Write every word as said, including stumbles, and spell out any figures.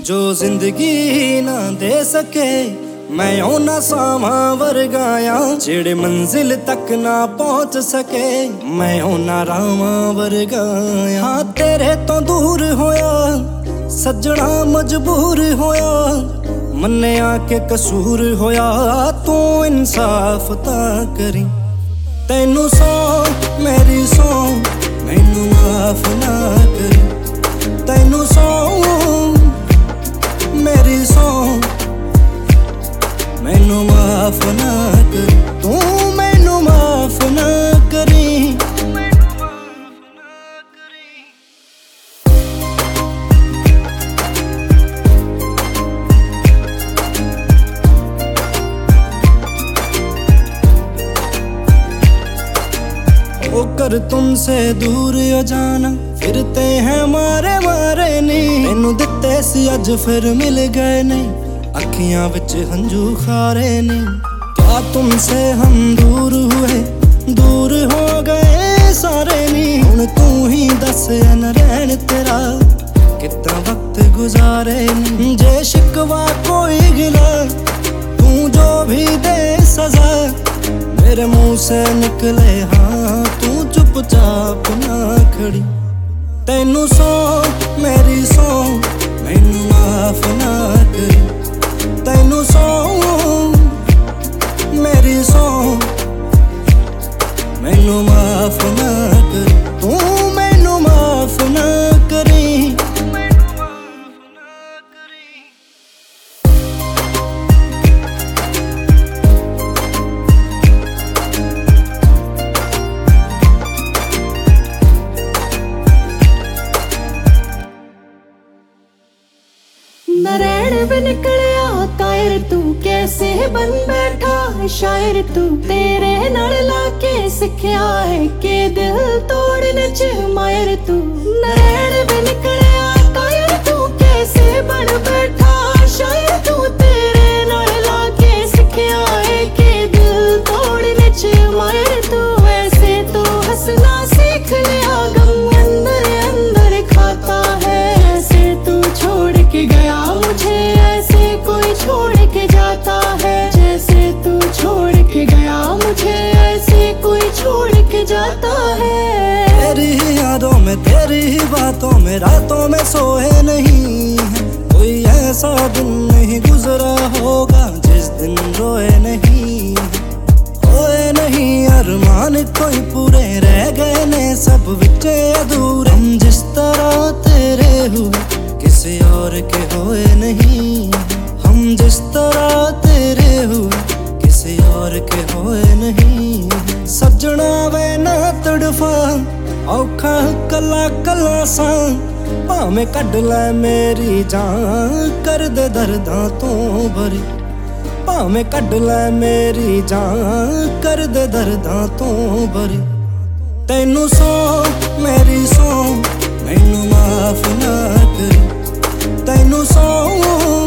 जो जिंदगी ना दे सके मैं ओना सामा वर्गाया, जेड़े मंजिल तक ना पहुंच सके मैं ओना रामा वर्गाया। हाँ तेरे तो दूर होया सजना मजबूर होया, मन्ने आके कसूर होया तू इंसाफ ता करी। तैनू सौ मेरी सौ मैनू माफ ना करी, तैनू सौ मेरी सौ मैनू माफ ना करी, तू मैनू माफ ना करी। होकर तुमसे दूर हो जाना, फिरते हैं मारे मारे नहीं। तेनू दिते सी अज फिर मिल गए नहीं, अखियां विच हंजू खारे नहीं। क्या तुमसे हम दूर हुए दूर हो गए सारे नहीं। हुण तू ही दस न रहन तेरा कितना वक्त गुजारे नहीं। जे शिकवा कोई गिला तू जो भी दे सजा, मेरे मुंह से निकले हाँ तू चुपचाप ना खड़ी। तैनू सौ मेरी सौ मैनू माफ ना करी, तैनू सौ मेरी सौ मैनू माफ ना करी, तू मैनू माफ ना करी। नरैन भी निकलिया कायर तू कैसे बन बैठा शायर तू। तेरे नाल लाके सिखिया है के दिल तोड़ने च मायर तू। नरैन भी निकलिया कायर तू कैसे बन बैठा शायर तू। तेरे नाल लाके सिखिया है के दिल तोड़ने च मायर तू। वैसे तो हंसना सीख लिया गम अंदर अंदर खाता है। ऐसे तू छोड़ के गया मुझे ऐसे कोई छोड़ के जाता है। जैसे तू छोड़ के गया मुझे ऐसे कोई छोड़ के जाता है। तेरी ही यादों में तेरी ही बातों में रातों में सोए नहीं है। कोई ऐसा दिन नहीं गुजरा होगा जिस दिन रोए नहीं होए नहीं। अरमान कोई पूरे रह गए ने सब विचे अधूरे। हम जिस तरह तेरे हुए किसी और के होए नहीं। हम जिस तरह तेरे हुए किसी और के होए नहीं। सजना वे ना तड़फा औखा कला कला सा, भावें कढ लै मेरी जान कर दे दर्दां तू भरी। भावें कढ लै मेरी जान कर दे दर्दां तू भरी। तैनू सौ मेरी सौ मैनू माफ ना करी, तैनू सौ